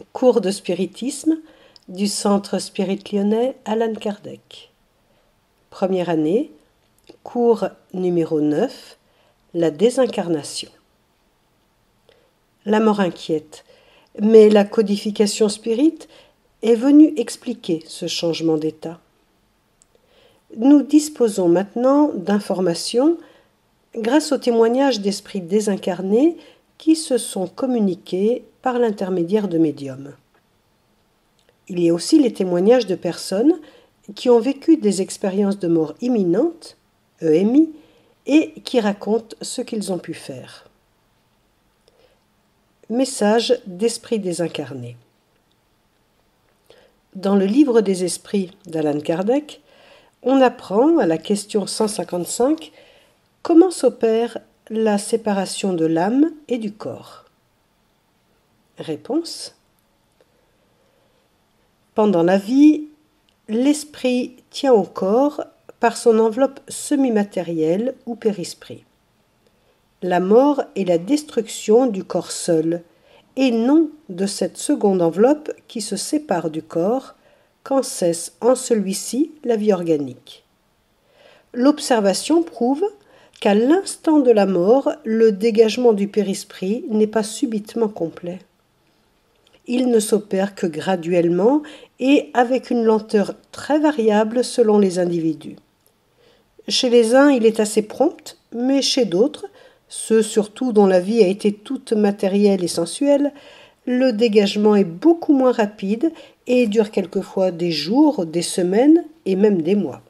Cours de spiritisme du Centre Spirit Lyonnais Allan Kardec. Première année, cours numéro 9, la désincarnation. La mort inquiète, mais la codification spirit est venue expliquer ce changement d'état. Nous disposons maintenant d'informations grâce au témoignage d'esprits désincarnés qui se sont communiqués par l'intermédiaire de médiums. Il y a aussi les témoignages de personnes qui ont vécu des expériences de mort imminente, EMI, et qui racontent ce qu'ils ont pu faire. Message d'esprits désincarnés. Dans le livre des esprits d'Allan Kardec, on apprend à la question 155 comment s'opère la séparation de l'âme et du corps. Réponse. Pendant la vie, l'esprit tient au corps par son enveloppe semi-matérielle ou périsprit. La mort est la destruction du corps seul, et non de cette seconde enveloppe qui se sépare du corps quand cesse en celui-ci la vie organique. L'observation prouve qu'à l'instant de la mort, le dégagement du périsprit n'est pas subitement complet. Il ne s'opère que graduellement et avec une lenteur très variable selon les individus. Chez les uns, il est assez prompt, mais chez d'autres, ceux surtout dont la vie a été toute matérielle et sensuelle, le dégagement est beaucoup moins rapide et dure quelquefois des jours, des semaines et même des mois.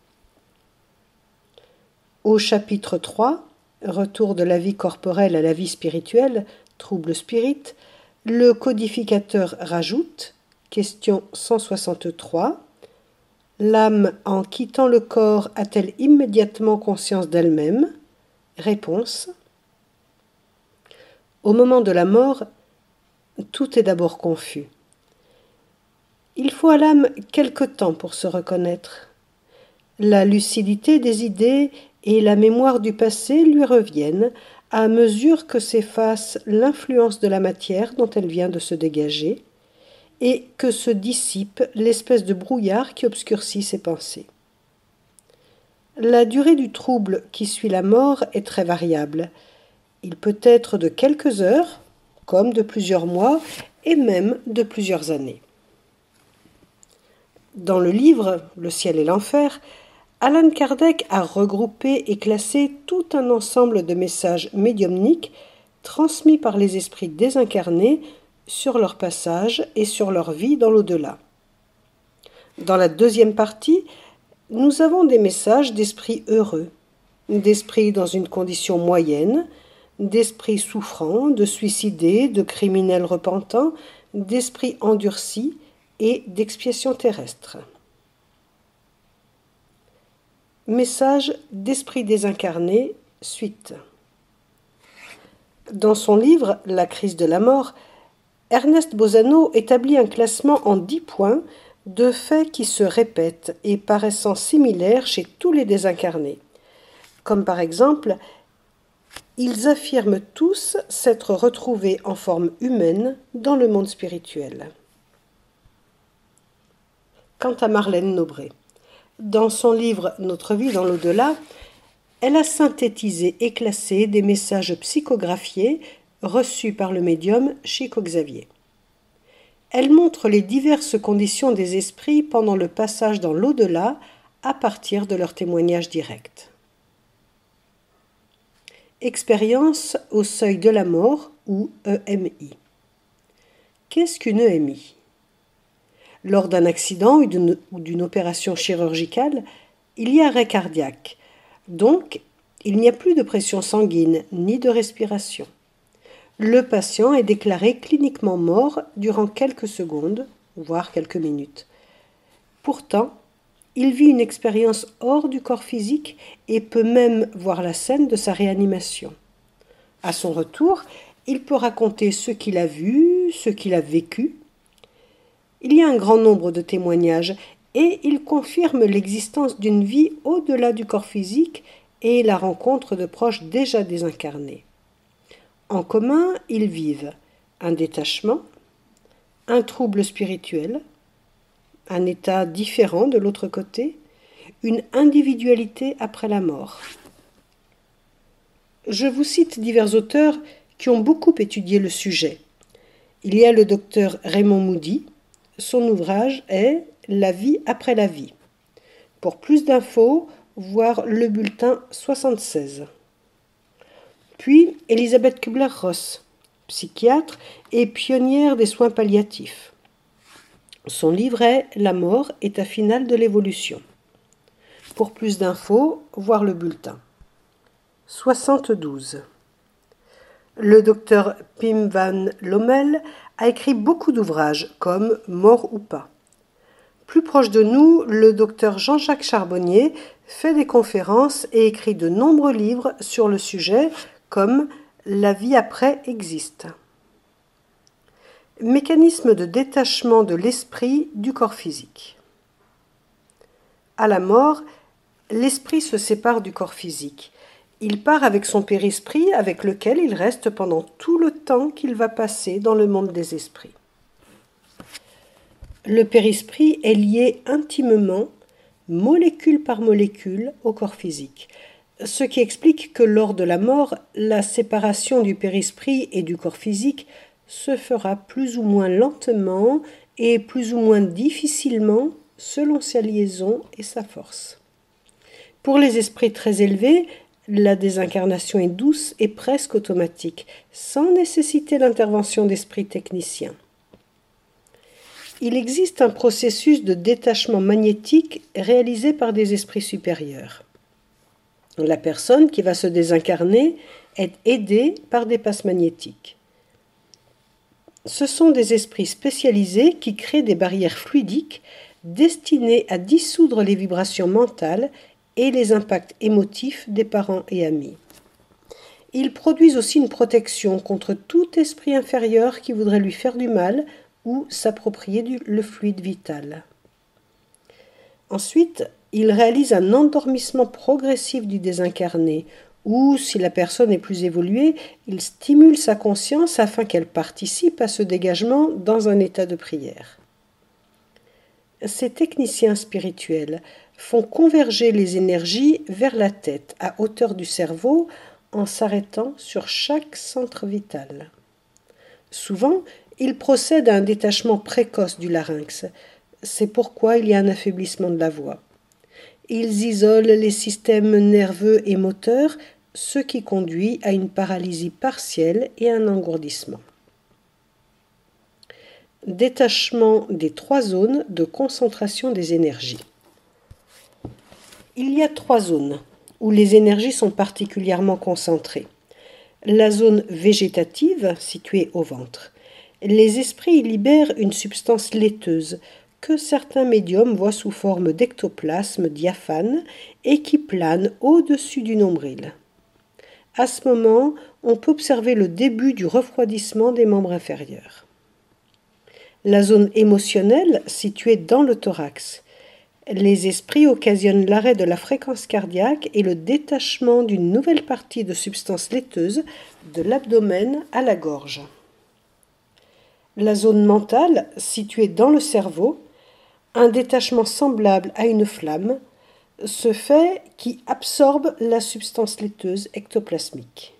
Au chapitre 3, Retour de la vie corporelle à la vie spirituelle, trouble spirit, le codificateur rajoute, question 163, l'âme en quittant le corps a-t-elle immédiatement conscience d'elle-même? Réponse. Au moment de la mort, tout est d'abord confus. Il faut à l'âme quelque temps pour se reconnaître. La lucidité des idées et la mémoire du passé lui reviennent à mesure que s'efface l'influence de la matière dont elle vient de se dégager et que se dissipe l'espèce de brouillard qui obscurcit ses pensées. La durée du trouble qui suit la mort est très variable. Il peut être de quelques heures, comme de plusieurs mois, et même de plusieurs années. Dans le livre « Le ciel et l'enfer », Allan Kardec a regroupé et classé tout un ensemble de messages médiumniques transmis par les esprits désincarnés sur leur passage et sur leur vie dans l'au-delà. Dans la deuxième partie, nous avons des messages d'esprits heureux, d'esprits dans une condition moyenne, d'esprits souffrants, de suicidés, de criminels repentants, d'esprits endurcis et d'expiation terrestre. Message d'esprits désincarnés, suite. Dans son livre « La crise de la mort », Ernest Bozano établit un classement en 10 points de faits qui se répètent et paraissant similaires chez tous les désincarnés. Comme par exemple, ils affirment tous s'être retrouvés en forme humaine dans le monde spirituel. Quant à Marlène Nobré, dans son livre « Notre vie dans l'au-delà », elle a synthétisé et classé des messages psychographiés reçus par le médium Chico Xavier. Elle montre les diverses conditions des esprits pendant le passage dans l'au-delà à partir de leurs témoignages directs. Expérience au seuil de la mort ou EMI. Qu'est-ce qu'une EMI ? Lors d'un accident ou d'une opération chirurgicale, il y a arrêt cardiaque. Donc, il n'y a plus de pression sanguine ni de respiration. Le patient est déclaré cliniquement mort durant quelques secondes, voire quelques minutes. Pourtant, il vit une expérience hors du corps physique et peut même voir la scène de sa réanimation. À son retour, il peut raconter ce qu'il a vu, ce qu'il a vécu. Il y a un grand nombre de témoignages et ils confirment l'existence d'une vie au-delà du corps physique et la rencontre de proches déjà désincarnés. En commun, ils vivent un détachement, un trouble spirituel, un état différent de l'autre côté, une individualité après la mort. Je vous cite divers auteurs qui ont beaucoup étudié le sujet. Il y a le docteur Raymond Moody. Son ouvrage est « La vie après la vie ». Pour plus d'infos, voir le bulletin 76. Puis Elisabeth Kubler-Ross, psychiatre et pionnière des soins palliatifs. Son livre est « La mort, état final de l'évolution ». Pour plus d'infos, voir le bulletin. 72. Le docteur Pim van Lommel a écrit beaucoup d'ouvrages comme Mort ou pas. Plus proche de nous, le docteur Jean-Jacques Charbonnier fait des conférences et écrit de nombreux livres sur le sujet comme La vie après existe. Mécanisme de détachement de l'esprit du corps physique. À la mort, l'esprit se sépare du corps physique. Il part avec son périsprit avec lequel il reste pendant tout le temps qu'il va passer dans le monde des esprits. Le périsprit est lié intimement, molécule par molécule, au corps physique, ce qui explique que lors de la mort, la séparation du périsprit et du corps physique se fera plus ou moins lentement et plus ou moins difficilement selon sa liaison et sa force. Pour les esprits très élevés, la désincarnation est douce et presque automatique, sans nécessiter l'intervention d'esprits techniciens. Il existe un processus de détachement magnétique réalisé par des esprits supérieurs. La personne qui va se désincarner est aidée par des passes magnétiques. Ce sont des esprits spécialisés qui créent des barrières fluidiques destinées à dissoudre les vibrations mentales et les impacts émotifs des parents et amis. Ils produisent aussi une protection contre tout esprit inférieur qui voudrait lui faire du mal ou s'approprier le fluide vital. Ensuite, ils réalisent un endormissement progressif du désincarné ou, si la personne est plus évoluée, ils stimulent sa conscience afin qu'elle participe à ce dégagement dans un état de prière. Ces techniciens spirituels font converger les énergies vers la tête, à hauteur du cerveau, en s'arrêtant sur chaque centre vital. Souvent, ils procèdent à un détachement précoce du larynx. C'est pourquoi il y a un affaiblissement de la voix. Ils isolent les systèmes nerveux et moteurs, ce qui conduit à une paralysie partielle et un engourdissement. Détachement des 3 zones de concentration des énergies. Il y a 3 zones où les énergies sont particulièrement concentrées. La zone végétative, située au ventre. Les esprits y libèrent une substance laiteuse que certains médiums voient sous forme d'ectoplasme diaphane et qui plane au-dessus du nombril. À ce moment, on peut observer le début du refroidissement des membres inférieurs. La zone émotionnelle, située dans le thorax. Les esprits occasionnent l'arrêt de la fréquence cardiaque et le détachement d'une nouvelle partie de substance laiteuse de l'abdomen à la gorge. La zone mentale, située dans le cerveau, un détachement semblable à une flamme, se fait qui absorbe la substance laiteuse ectoplasmique.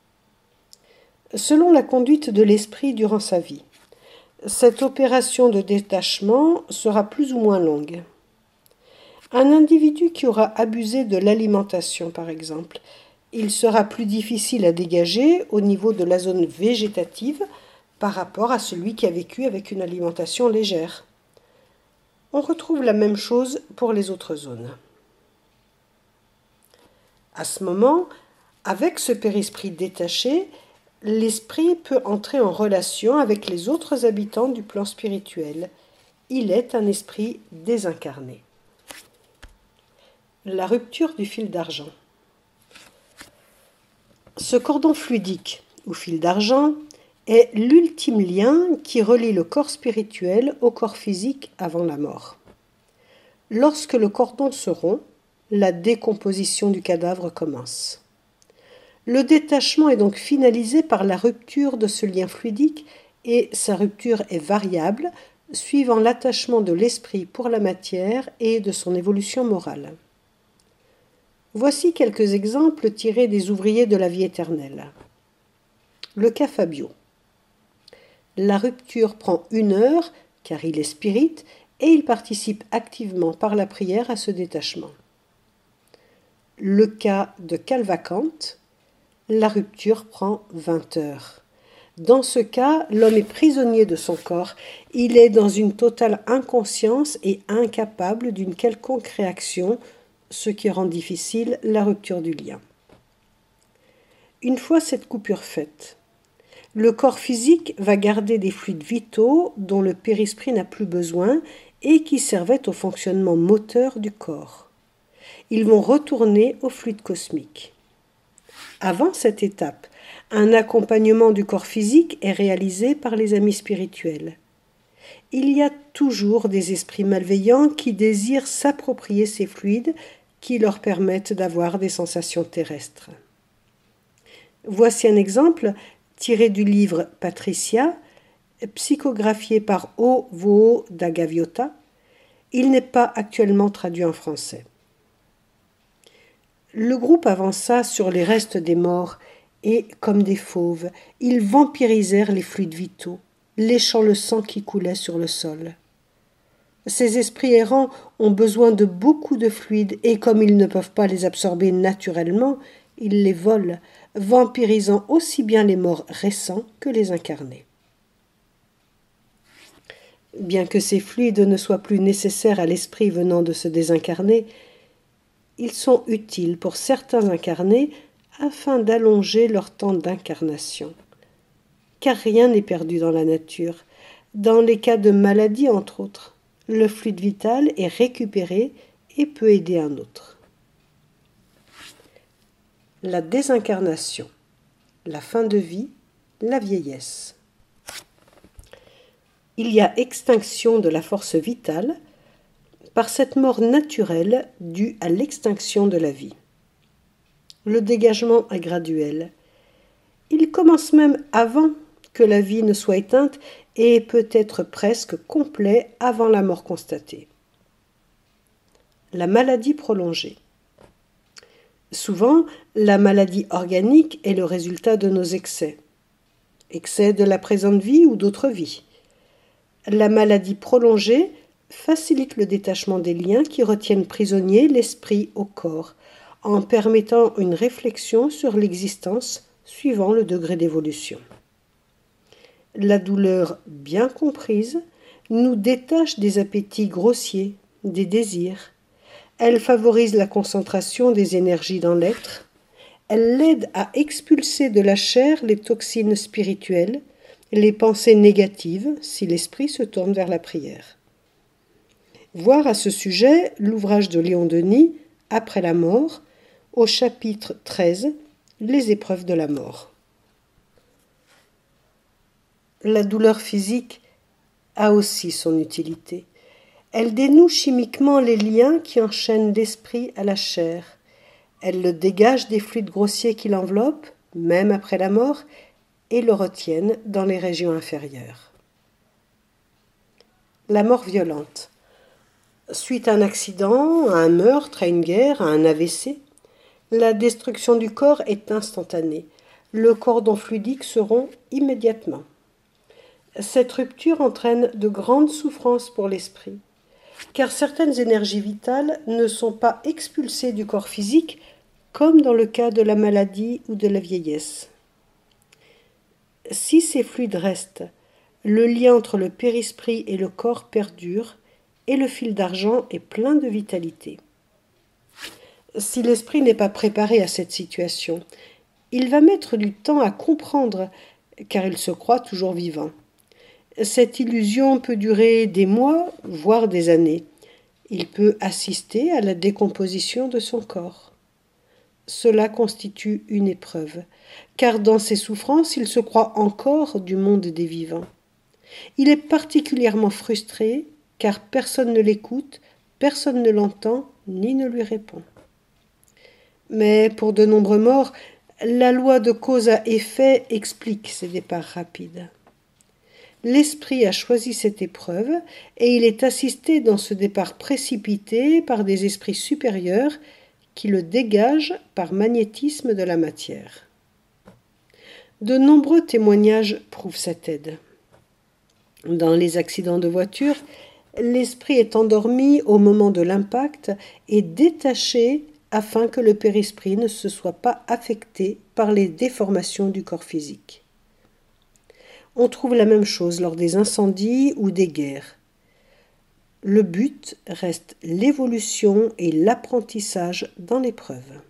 Selon la conduite de l'esprit durant sa vie, cette opération de détachement sera plus ou moins longue. Un individu qui aura abusé de l'alimentation, par exemple, il sera plus difficile à dégager au niveau de la zone végétative par rapport à celui qui a vécu avec une alimentation légère. On retrouve la même chose pour les autres zones. À ce moment, avec ce périsprit détaché, l'esprit peut entrer en relation avec les autres habitants du plan spirituel. Il est un esprit désincarné. La rupture du fil d'argent. Ce cordon fluidique, ou fil d'argent, est l'ultime lien qui relie le corps spirituel au corps physique avant la mort. Lorsque le cordon se rompt, la décomposition du cadavre commence. Le détachement est donc finalisé par la rupture de ce lien fluidique et sa rupture est variable suivant l'attachement de l'esprit pour la matière et de son évolution morale. Voici quelques exemples tirés des ouvriers de la vie éternelle. Le cas Fabio. La rupture prend 1 heure, car il est spirit, et il participe activement par la prière à ce détachement. Le cas de Calvacante. La rupture prend 20 heures. Dans ce cas, l'homme est prisonnier de son corps, il est dans une totale inconscience et incapable d'une quelconque réaction, ce qui rend difficile la rupture du lien. Une fois cette coupure faite, le corps physique va garder des fluides vitaux dont le périsprit n'a plus besoin et qui servaient au fonctionnement moteur du corps. Ils vont retourner au fluide cosmique. Avant cette étape, un accompagnement du corps physique est réalisé par les amis spirituels. Il y a toujours des esprits malveillants qui désirent s'approprier ces fluides qui leur permettent d'avoir des sensations terrestres. Voici un exemple tiré du livre Patricia, psychographié par O. Voo da Gaviota. Il n'est pas actuellement traduit en français. Le groupe avança sur les restes des morts et, comme des fauves, ils vampirisèrent les fluides vitaux, léchant le sang qui coulait sur le sol. Ces esprits errants ont besoin de beaucoup de fluides et comme ils ne peuvent pas les absorber naturellement, ils les volent, vampirisant aussi bien les morts récents que les incarnés. Bien que ces fluides ne soient plus nécessaires à l'esprit venant de se désincarner, ils sont utiles pour certains incarnés afin d'allonger leur temps d'incarnation. Car rien n'est perdu dans la nature. Dans les cas de maladie, entre autres, le fluide vital est récupéré et peut aider un autre. La désincarnation, la fin de vie, la vieillesse. Il y a extinction de la force vitale par cette mort naturelle due à l'extinction de la vie. Le dégagement est graduel. Il commence même avant que la vie ne soit éteinte et peut être presque complet avant la mort constatée. La maladie prolongée. Souvent, la maladie organique est le résultat de nos excès. Excès de la présente vie ou d'autres vies. La maladie prolongée facilite le détachement des liens qui retiennent prisonnier l'esprit au corps, en permettant une réflexion sur l'existence suivant le degré d'évolution. La douleur bien comprise nous détache des appétits grossiers, des désirs. Elle favorise la concentration des énergies dans l'être. Elle l'aide à expulser de la chair les toxines spirituelles, les pensées négatives si l'esprit se tourne vers la prière. Voir à ce sujet l'ouvrage de Léon Denis, Après la mort, au chapitre 13, Les épreuves de la mort. La douleur physique a aussi son utilité. Elle dénoue chimiquement les liens qui enchaînent l'esprit à la chair. Elle le dégage des fluides grossiers qui l'enveloppent, même après la mort, et le retiennent dans les régions inférieures. La mort violente. Suite à un accident, à un meurtre, à une guerre, à un AVC, la destruction du corps est instantanée. Le cordon fluidique se rompt immédiatement. Cette rupture entraîne de grandes souffrances pour l'esprit, car certaines énergies vitales ne sont pas expulsées du corps physique, comme dans le cas de la maladie ou de la vieillesse. Si ces fluides restent, le lien entre le périsprit et le corps perdure, et le fil d'argent est plein de vitalité. Si l'esprit n'est pas préparé à cette situation, il va mettre du temps à comprendre, car il se croit toujours vivant. Cette illusion peut durer des mois, voire des années. Il peut assister à la décomposition de son corps. Cela constitue une épreuve, car dans ses souffrances, il se croit encore du monde des vivants. Il est particulièrement frustré, car personne ne l'écoute, personne ne l'entend, ni ne lui répond. Mais pour de nombreux morts, la loi de cause à effet explique ces départs rapides. L'esprit a choisi cette épreuve et il est assisté dans ce départ précipité par des esprits supérieurs qui le dégagent par magnétisme de la matière. De nombreux témoignages prouvent cette aide. Dans les accidents de voiture, l'esprit est endormi au moment de l'impact et détaché afin que le périsprit ne se soit pas affecté par les déformations du corps physique. On trouve la même chose lors des incendies ou des guerres. Le but reste l'évolution et l'apprentissage dans l'épreuve.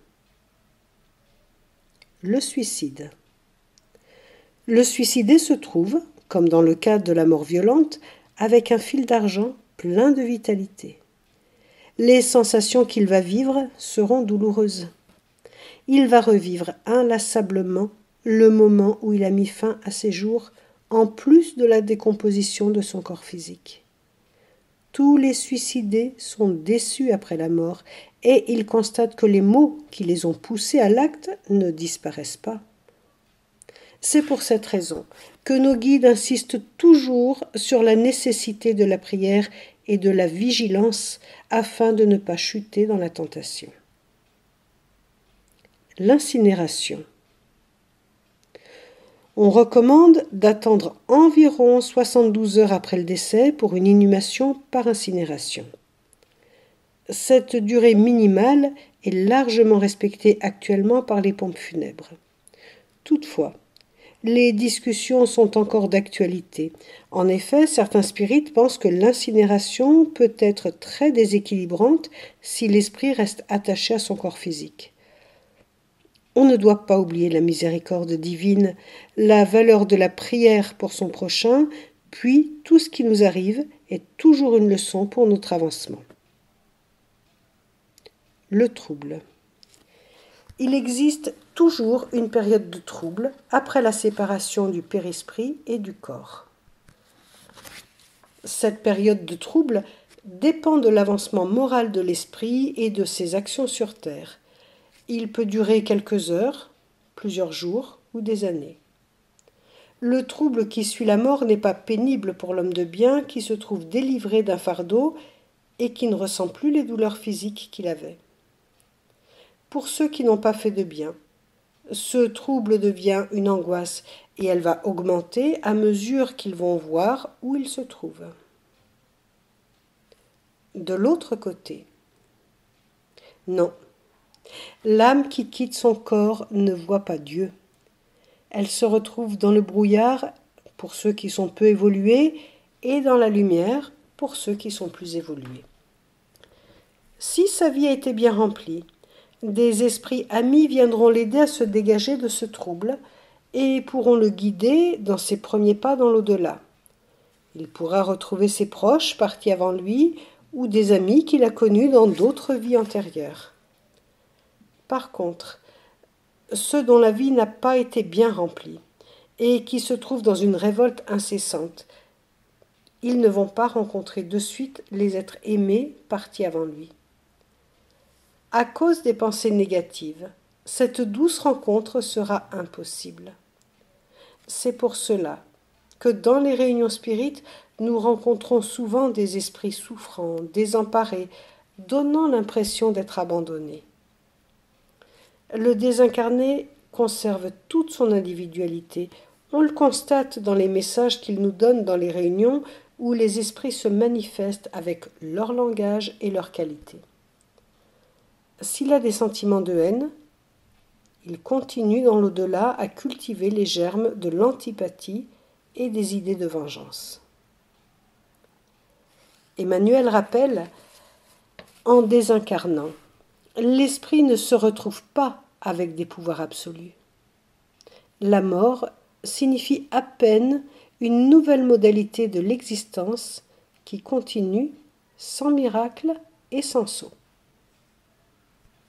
Le suicide. Le suicidé se trouve, comme dans le cas de la mort violente, avec un fil d'argent plein de vitalité. Les sensations qu'il va vivre seront douloureuses. Il va revivre inlassablement le moment où il a mis fin à ses jours, en plus de la décomposition de son corps physique. Tous les suicidés sont déçus après la mort et ils constatent que les maux qui les ont poussés à l'acte ne disparaissent pas. C'est pour cette raison que nos guides insistent toujours sur la nécessité de la prière et de la vigilance afin de ne pas chuter dans la tentation. L'incinération. On recommande d'attendre environ 72 heures après le décès pour une inhumation par incinération. Cette durée minimale est largement respectée actuellement par les pompes funèbres. Toutefois, les discussions sont encore d'actualité. En effet, certains spirites pensent que l'incinération peut être très déséquilibrante si l'esprit reste attaché à son corps physique. On ne doit pas oublier la miséricorde divine, la valeur de la prière pour son prochain, puis tout ce qui nous arrive est toujours une leçon pour notre avancement. Le trouble. Il existe toujours une période de trouble après la séparation du périsprit et du corps. Cette période de trouble dépend de l'avancement moral de l'esprit et de ses actions sur terre. Il peut durer quelques heures, plusieurs jours ou des années. Le trouble qui suit la mort n'est pas pénible pour l'homme de bien qui se trouve délivré d'un fardeau et qui ne ressent plus les douleurs physiques qu'il avait. Pour ceux qui n'ont pas fait de bien, ce trouble devient une angoisse et elle va augmenter à mesure qu'ils vont voir où ils se trouvent. De l'autre côté, non. L'âme qui quitte son corps ne voit pas Dieu. Elle se retrouve dans le brouillard pour ceux qui sont peu évolués et dans la lumière pour ceux qui sont plus évolués. Si sa vie a été bien remplie, des esprits amis viendront l'aider à se dégager de ce trouble et pourront le guider dans ses premiers pas dans l'au-delà. Il pourra retrouver ses proches partis avant lui ou des amis qu'il a connus dans d'autres vies antérieures. Par contre, ceux dont la vie n'a pas été bien remplie et qui se trouvent dans une révolte incessante, ils ne vont pas rencontrer de suite les êtres aimés partis avant lui. À cause des pensées négatives, cette douce rencontre sera impossible. C'est pour cela que dans les réunions spirites, nous rencontrons souvent des esprits souffrants, désemparés, donnant l'impression d'être abandonnés. Le désincarné conserve toute son individualité. On le constate dans les messages qu'il nous donne dans les réunions où les esprits se manifestent avec leur langage et leur qualité. S'il a des sentiments de haine, il continue dans l'au-delà à cultiver les germes de l'antipathie et des idées de vengeance. Emmanuel rappelle, en désincarnant, l'esprit ne se retrouve pas avec des pouvoirs absolus. La mort signifie à peine une nouvelle modalité de l'existence qui continue sans miracle et sans saut.